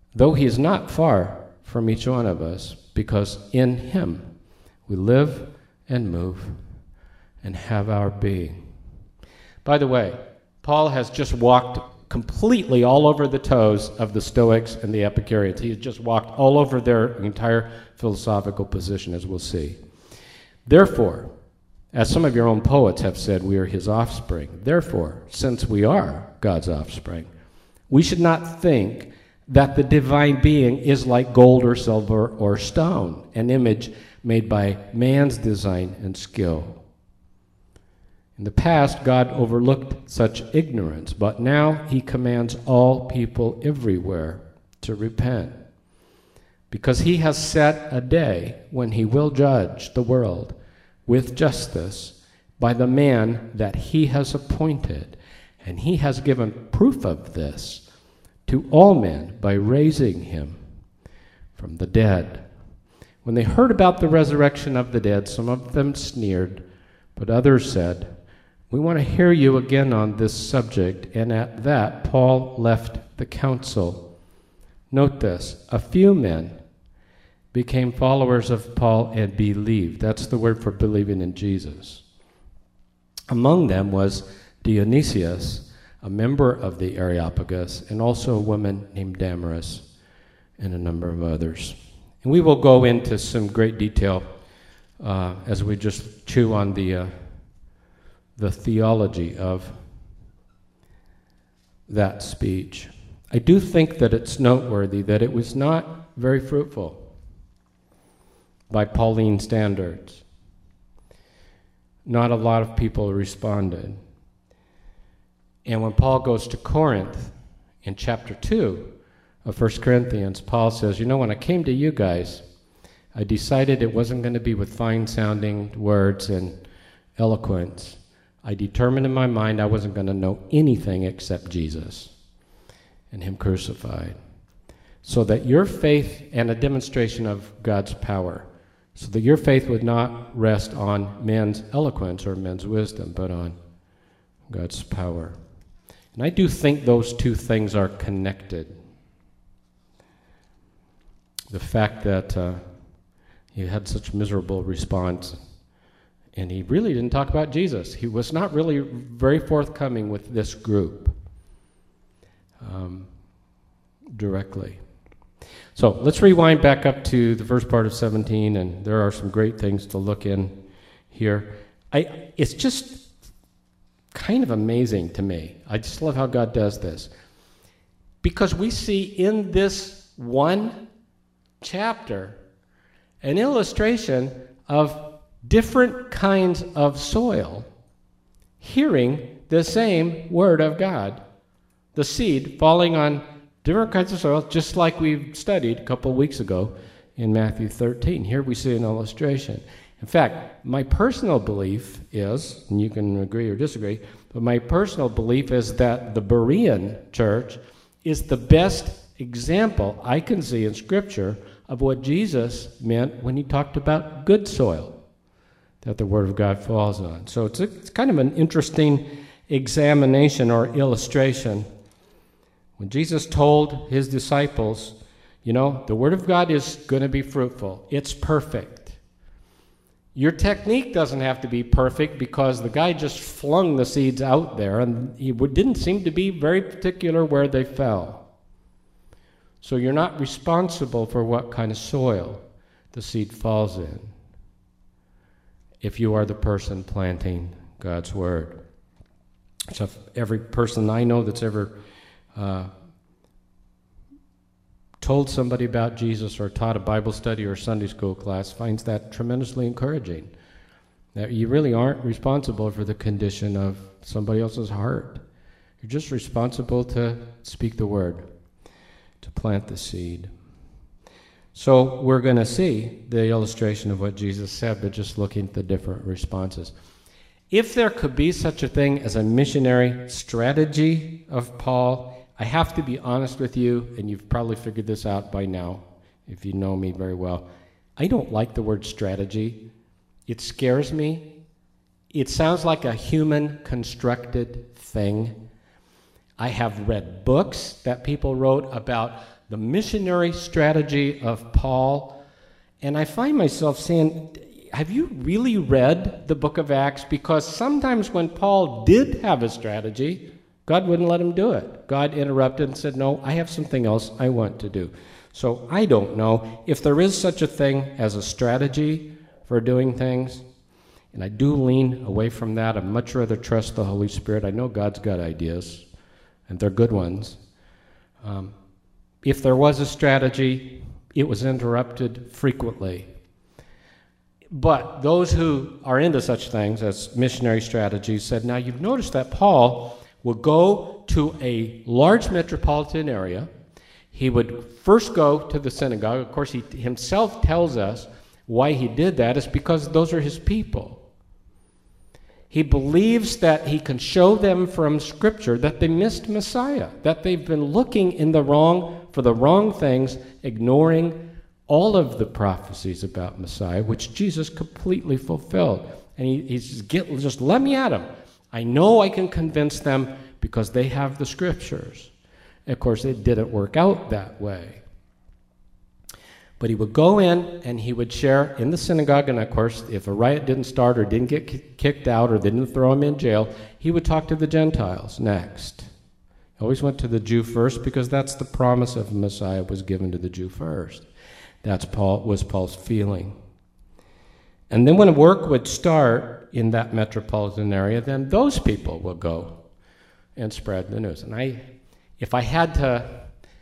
though he is not far from each one of us, because in him we live and move and have our being. By the way, Paul has just walked completely all over the toes of the Stoics and the Epicureans. He has just walked all over their entire philosophical position, as we'll see. Therefore, as some of your own poets have said, we are his offspring. Therefore, since we are God's offspring, we should not think that the divine being is like gold or silver or stone, an image made by man's design and skill. In the past, God overlooked such ignorance, but now he commands all people everywhere to repent, because he has set a day when he will judge the world with justice by the man that he has appointed, and he has given proof of this to all men by raising him from the dead. When they heard about the resurrection of the dead, some of them sneered, but others said, "We want to hear you again on this subject." And at that, Paul left the council. Note this: a few men became followers of Paul and believed. That's the word for believing in Jesus. Among them was Dionysius, a member of the Areopagus, and also a woman named Damaris, and a number of others. And we will go into some great detail as we just chew on the theology of that speech. I do think that it's noteworthy that it was not very fruitful by Pauline standards. Not a lot of people responded. And when Paul goes to Corinth in chapter 2 of 1 Corinthians, Paul says, when I came to you guys, I decided it wasn't going to be with fine-sounding words and eloquence. I determined in my mind I wasn't going to know anything except Jesus and him crucified, so that your faith, and a demonstration of God's power, so that your faith would not rest on men's eloquence or men's wisdom, but on God's power. And I do think those two things are connected. The fact that he had such miserable response, and he really didn't talk about Jesus. He was not really very forthcoming with this group directly. So let's rewind back up to the first part of 17, and there are some great things to look in here. It's just kind of amazing to me. I just love how God does this. Because we see in this one chapter an illustration of different kinds of soil hearing the same word of God. The seed falling on different kinds of soil, just like we studied a couple of weeks ago in Matthew 13. Here we see an illustration. In fact, my personal belief is, and you can agree or disagree, but my personal belief is that the Berean church is the best example I can see in Scripture of what Jesus meant when he talked about good soil that the Word of God falls on. So it's kind of an interesting examination or illustration. When Jesus told his disciples, the Word of God is going to be fruitful. It's perfect. Your technique doesn't have to be perfect, because the guy just flung the seeds out there, and he didn't seem to be very particular where they fell. So you're not responsible for what kind of soil the seed falls in, if you are the person planting God's Word. So if every person I know that's ever told somebody about Jesus or taught a Bible study or Sunday school class finds that tremendously encouraging, that you really aren't responsible for the condition of somebody else's heart. You're just responsible to speak the word, to plant the seed. So we're going to see the illustration of what Jesus said, but just looking at the different responses. If there could be such a thing as a missionary strategy of Paul, I have to be honest with you, and you've probably figured this out by now, if you know me very well. I don't like the word strategy. It scares me. It sounds like a human-constructed thing. I have read books that people wrote about the missionary strategy of Paul. And I find myself saying, have you really read the book of Acts? Because sometimes when Paul did have a strategy, God wouldn't let him do it. God interrupted and said, no, I have something else I want to do. So I don't know if there is such a thing as a strategy for doing things. And I do lean away from that. I'd much rather trust the Holy Spirit. I know God's got ideas, and they're good ones. If there was a strategy, it was interrupted frequently. But those who are into such things as missionary strategies said, now you've noticed that Paul would go to a large metropolitan area. He would first go to the synagogue. Of course, he himself tells us why he did that. It's because those are his people. He believes that he can show them from Scripture that they missed Messiah, that they've been looking for the wrong things, ignoring all of the prophecies about Messiah, which Jesus completely fulfilled. And he says, just let me at them. I know I can convince them because they have the Scriptures. And of course, it didn't work out that way. But he would go in and he would share in the synagogue, and of course, if a riot didn't start or didn't get kicked out or they didn't throw him in jail, he would talk to the Gentiles next. He always went to the Jew first because that's the promise of Messiah was given to the Jew first. Was Paul's feeling. And then when work would start in that metropolitan area, then those people will go and spread the news. And if I had to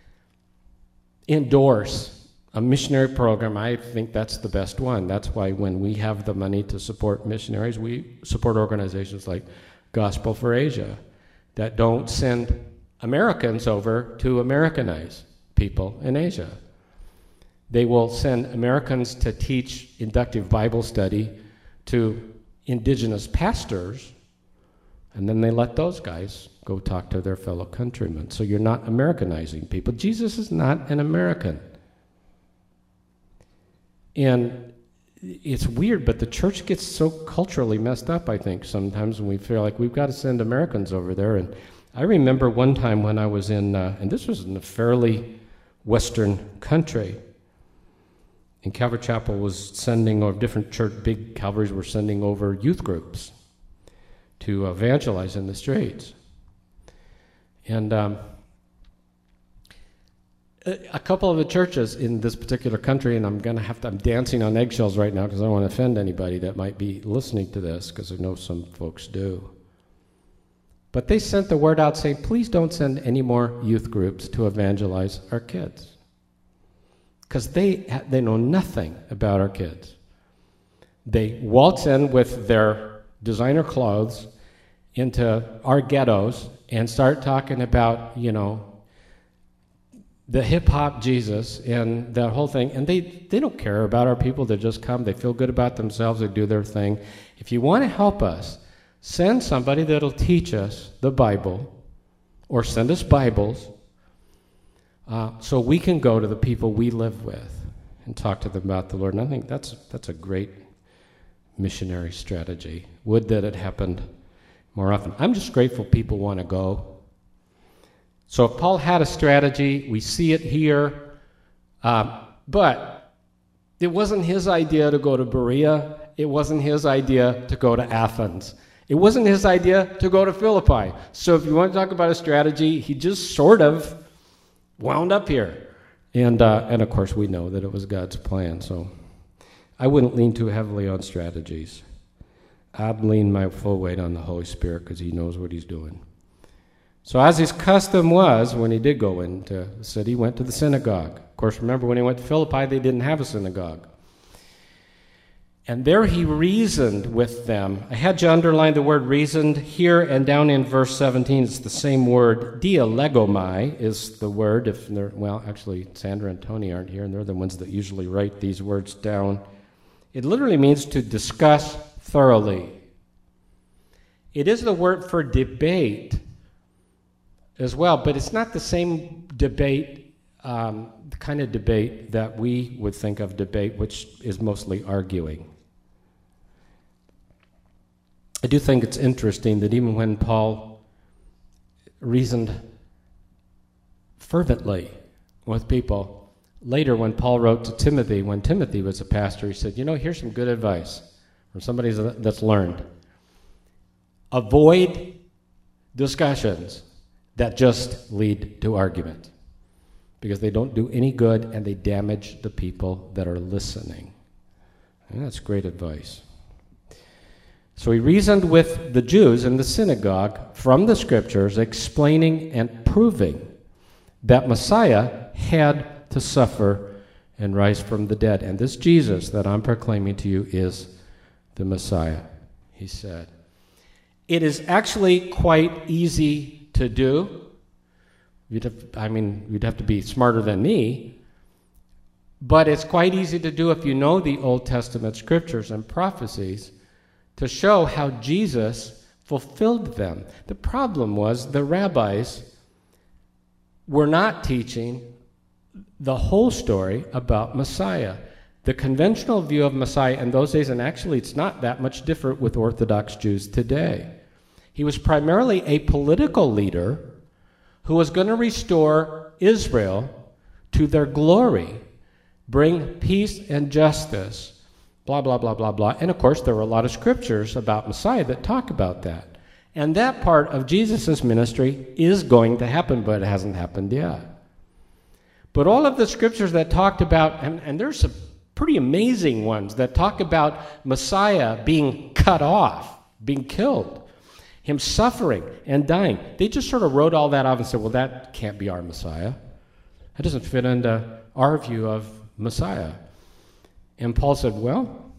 endorse a missionary program, I think that's the best one. That's why when we have the money to support missionaries, we support organizations like Gospel for Asia that don't send Americans over to Americanize people in Asia. They will send Americans to teach inductive Bible study to indigenous pastors, and then they let those guys go talk to their fellow countrymen. So you're not Americanizing people. Jesus is not an American. And it's weird, but the church gets so culturally messed up, I think, sometimes when we feel like we've got to send Americans over there. And I remember one time when I was in, and this was in a fairly Western country, and Calvary Chapel was sending, or different church, big Calvaries were sending over youth groups to evangelize in the streets. And a couple of the churches in this particular country, and I'm dancing on eggshells right now because I don't want to offend anybody that might be listening to this, because I know some folks do. But they sent the word out saying, please don't send any more youth groups to evangelize our kids. Because they know nothing about our kids. They waltz in with their designer clothes into our ghettos and start talking about, the hip-hop Jesus and that whole thing. And they don't care about our people. They just come. They feel good about themselves. They do their thing. If you want to help us, send somebody that'll teach us the Bible, or send us Bibles, so we can go to the people we live with and talk to them about the Lord. And I think that's a great missionary strategy. Would that it happened more often. I'm just grateful people want to go. So if Paul had a strategy, we see it here, but it wasn't his idea to go to Berea. It wasn't his idea to go to Athens. It wasn't his idea to go to Philippi. So if you want to talk about a strategy, he just sort of wound up here. And of course, we know that it was God's plan. So I wouldn't lean too heavily on strategies. I'd lean my full weight on the Holy Spirit because he knows what he's doing. So as his custom was, when he did go into the city, he went to the synagogue. Of course, remember when he went to Philippi, they didn't have a synagogue. And there he reasoned with them. I had you underline the word reasoned here, and down in verse 17, it's the same word. Dialegomai is the word. Actually, Sandra and Tony aren't here, and they're the ones that usually write these words down. It literally means to discuss thoroughly. It is the word for debate as well, but it's not the same debate, the kind of debate that we would think of debate, which is mostly arguing. I do think it's interesting that even when Paul reasoned fervently with people. Later, when Paul wrote to Timothy, when Timothy was a pastor, he said, here's some good advice from somebody that's learned. Avoid discussions that just lead to argument, because they don't do any good and they damage the people that are listening. And that's great advice. So he reasoned with the Jews in the synagogue from the scriptures, explaining and proving that Messiah had to suffer and rise from the dead. And this Jesus that I'm proclaiming to you is the Messiah, he said. It is actually quite easy to do. You'd have to be smarter than me, but it's quite easy to do if you know the Old Testament scriptures and prophecies to show how Jesus fulfilled them. The problem was the rabbis were not teaching the whole story about Messiah. The conventional view of Messiah in those days, and actually it's not that much different with Orthodox Jews today. He was primarily a political leader who was going to restore Israel to their glory, bring peace and justice, blah, blah, blah, blah, blah. And of course, there were a lot of scriptures about Messiah that talk about that. And that part of Jesus' ministry is going to happen, but it hasn't happened yet. But all of the scriptures that talked about, and there's some pretty amazing ones that talk about Messiah being cut off, being killed, him suffering and dying. They just sort of wrote all that off and said, well, that can't be our Messiah. That doesn't fit into our view of Messiah. And Paul said, well,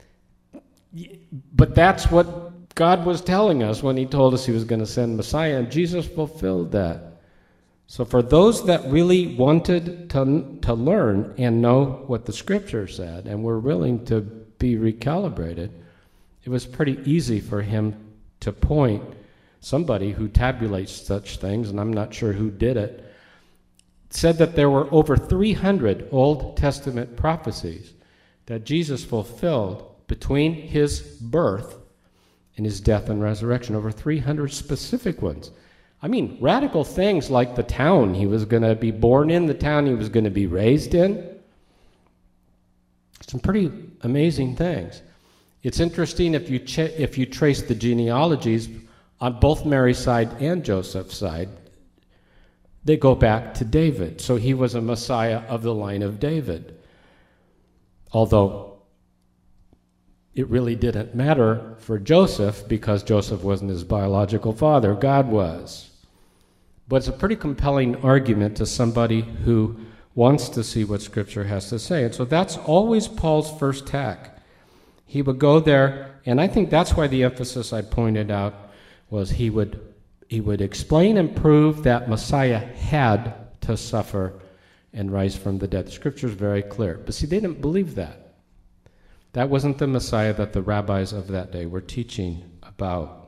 but that's what God was telling us when he told us he was going to send Messiah, and Jesus fulfilled that. So for those that really wanted to learn and know what the Scripture said and were willing to be recalibrated, it was pretty easy for him to point somebody who tabulates such things, and I'm not sure who did it, said that there were over 300 Old Testament prophecies that Jesus fulfilled between his birth and his death and resurrection, over 300 specific ones. I mean, radical things like the town he was going to be born in, the town he was going to be raised in. Some pretty amazing things. It's interesting if you trace the genealogies on both Mary's side and Joseph's side, they go back to David. So he was a Messiah of the line of David. Although it really didn't matter for Joseph because Joseph wasn't his biological father, God was. But it's a pretty compelling argument to somebody who wants to see what Scripture has to say. And so that's always Paul's first tack. He would go there, and I think that's why the emphasis I pointed out was he would explain and prove that Messiah had to suffer and rise from the dead. The Scripture is very clear. But see, they didn't believe that. That wasn't the Messiah that the rabbis of that day were teaching about.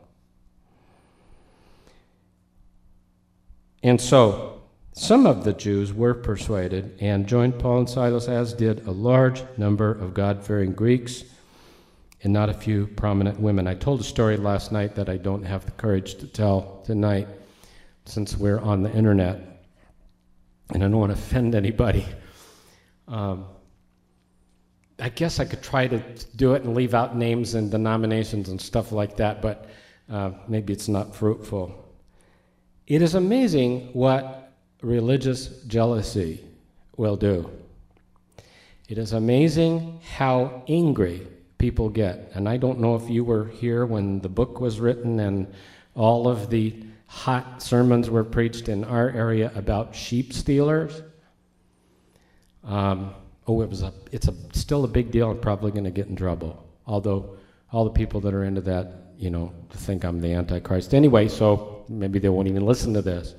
And so, some of the Jews were persuaded and joined Paul and Silas, as did a large number of God-fearing Greeks and not a few prominent women. I told a story last night that I don't have the courage to tell tonight since we're on the internet, and I don't want to offend anybody. I guess I could try to do it and leave out names and denominations and stuff like that, but maybe it's not fruitful. It is amazing what religious jealousy will do. It is amazing how angry people get. And I don't know if you were here when the book was written and all of the hot sermons were preached in our area about sheep stealers. It's still a big deal. I'm probably going to get in trouble. Although all the people that are into that, think I'm the Antichrist anyway, so maybe they won't even listen to this.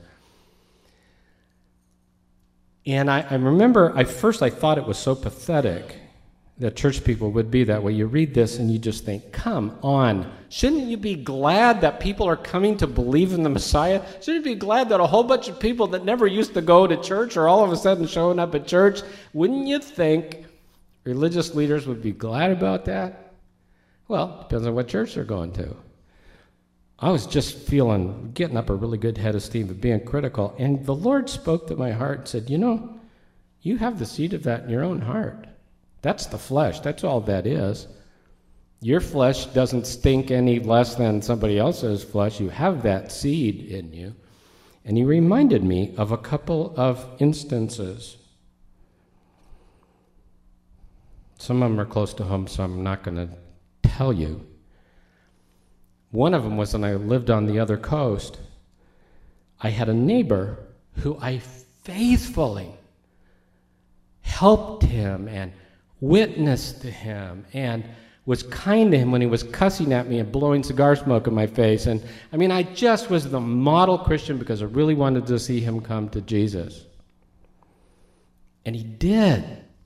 And I remember I thought it was so pathetic that church people would be that way. You read this and you just think, come on. Shouldn't you be glad that people are coming to believe in the Messiah? Shouldn't you be glad that a whole bunch of people that never used to go to church are all of a sudden showing up at church? Wouldn't you think religious leaders would be glad about that? Well, depends on what church they're going to. I was just getting up a really good head of steam of being critical, and the Lord spoke to my heart and said, You have the seed of that in your own heart. That's the flesh. That's all that is. Your flesh doesn't stink any less than somebody else's flesh. You have that seed in you. And he reminded me of a couple of instances. Some of them are close to home, so I'm not going to tell you. One of them was when I lived on the other coast. I had a neighbor who I faithfully helped him and witnessed to him and was kind to him when he was cussing at me and blowing cigar smoke in my face. And I mean, I just was the model Christian because I really wanted to see him come to Jesus. And he did.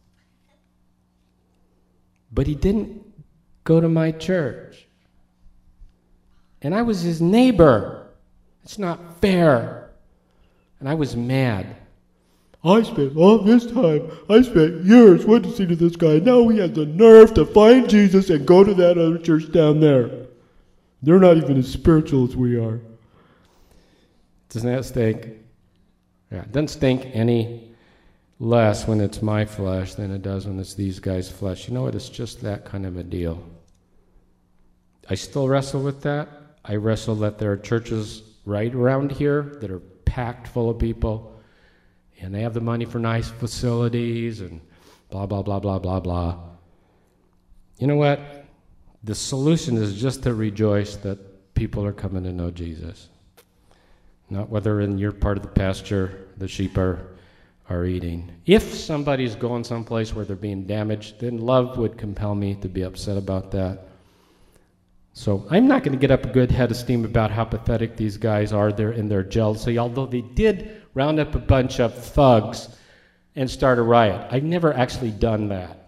But he didn't go to my church. And I was his neighbor. It's not fair. And I was mad. I spent all this time, I spent years witnessing to this guy. Now he has the nerve to find Jesus and go to that other church down there. They're not even as spiritual as we are. Doesn't that stink? Yeah, it doesn't stink any less when it's my flesh than it does when it's these guys' flesh. You know what? It's just that kind of a deal. I still wrestle with that. I wrestle that there are churches right around here that are packed full of people, and they have the money for nice facilities and blah, blah, blah, blah, blah, blah. You know what? The solution is just to rejoice that people are coming to know Jesus. Not whether in your part of the pasture the sheep are eating. If somebody's going someplace where they're being damaged, then love would compel me to be upset about that. So I'm not going to get up a good head of steam about how pathetic these guys are there in their jealousy, although they did round up a bunch of thugs and start a riot. I've never actually done that.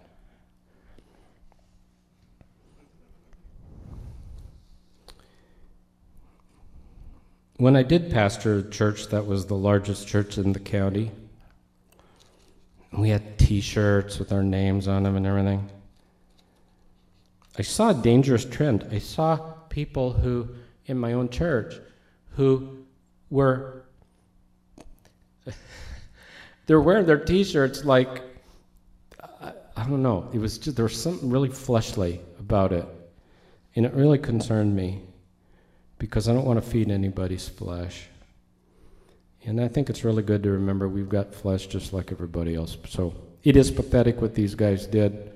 When I did pastor a church that was the largest church in the county, we had T-shirts with our names on them and everything. I saw a dangerous trend. I saw people who, in my own church, who were, they're wearing their T-shirts like, I don't know, it was just, there was something really fleshly about it. And it really concerned me because I don't want to feed anybody's flesh. And I think it's really good to remember we've got flesh just like everybody else. So it is pathetic what these guys did.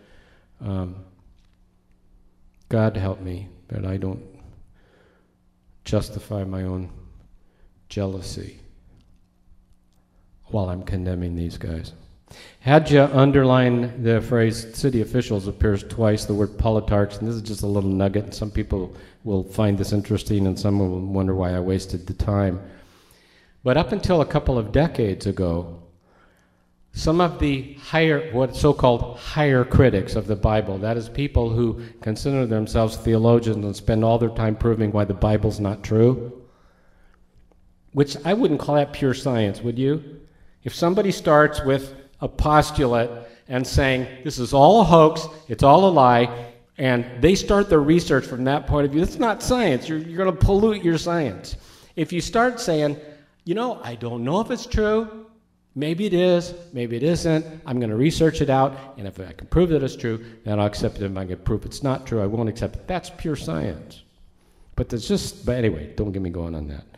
God help me that I don't justify my own jealousy while I'm condemning these guys. Had you underline the phrase city officials appears twice, the word politarchs, and this is just a little nugget, and some people will find this interesting and some will wonder why I wasted the time. But up until a couple of decades ago, some of the what so-called higher critics of the Bible, that is people who consider themselves theologians and spend all their time proving why the Bible's not true, which I wouldn't call that pure science, would you? If somebody starts with a postulate and saying, this is all a hoax, it's all a lie, and they start their research from that point of view, it's not science. You're going to pollute your science. If you start saying, you know, I don't know if it's true, maybe it is, maybe it isn't, I'm going to research it out, and if I can prove that it's true, then I'll accept it. If I can prove it's not true, I won't accept it. That's pure science. But anyway, don't get me going on that.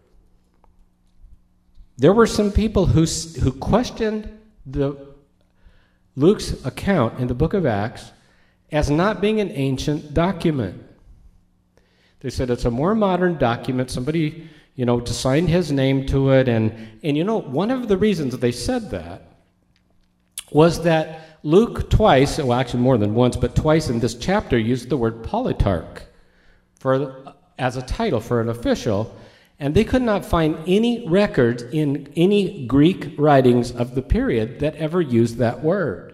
There were some people who questioned Luke's account in the book of Acts as not being an ancient document. They said it's a more modern document, somebody, to sign his name to it. And one of the reasons that they said that was that Luke twice, well, actually more than once, but twice in this chapter used the word politarch as a title for an official. And they could not find any records in any Greek writings of the period that ever used that word.